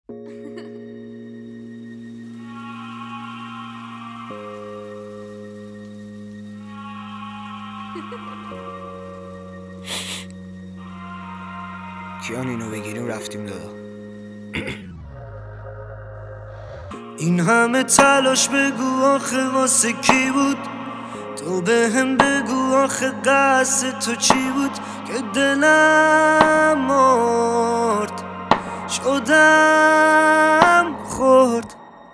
کیان اینو بگیریم رفتیم دادا. این همه تلاش بگو آخه واسه کی بود؟ تو به هم بگو آخه قصد تو چی بود؟ که دلم مرد شدم خورد،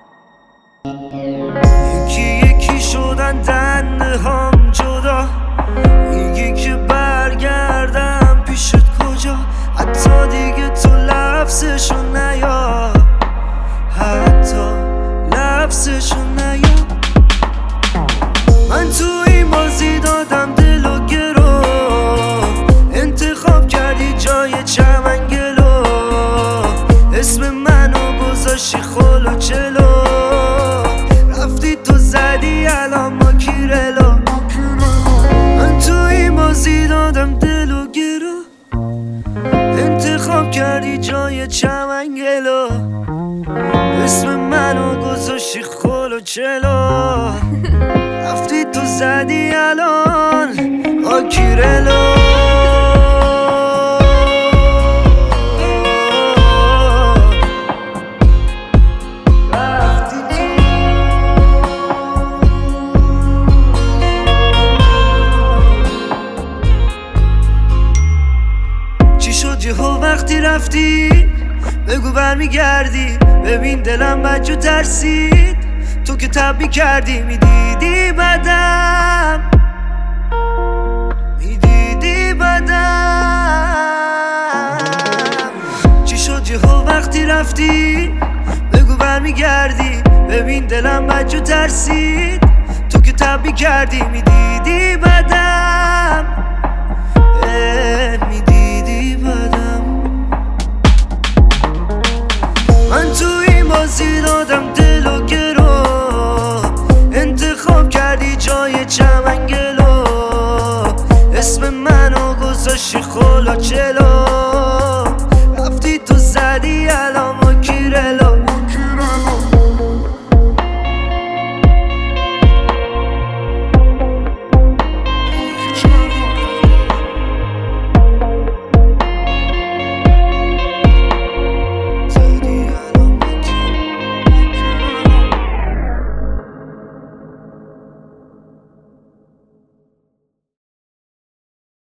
یکی یکی شدن دنده هم جدا. میگی که برگردم پیشت کجا؟ حتی دیگه تو لفظشو نیا، حتی لفظشو نیا. من تو این بازی دادم دل و گرو، انتخاب کردی جای چمنگلو. اسم منو گذاشتی خل و چلو، رفتی تو زدی الان ما کیرلو. من تو این بازی دادم دل و گرو، انتخاب کردی جای چمنگلو. اسم منو گذاشتی خل و چلو، رفتی تو زدی الان آکیرلو. چی شد یهو وقتی رفتی؟ بگو برمیگردی. ببین دلم بجو ترسید، تو که تبی کردی. میدیدی بدم، میدیدی بدم. چی شد یهو وقتی رفتی؟ بگو برمیگردی. ببین دلم بجو ترسید، تو که تبی کردی. میدیدی بدم، میدیدی بدم. من تو این بازی دادم دل و گرو، انتخاب کردی جای چمنگلو. اسم منو گذاشتی خل و چلو، رفتی تو زدی الان ما کیرلو.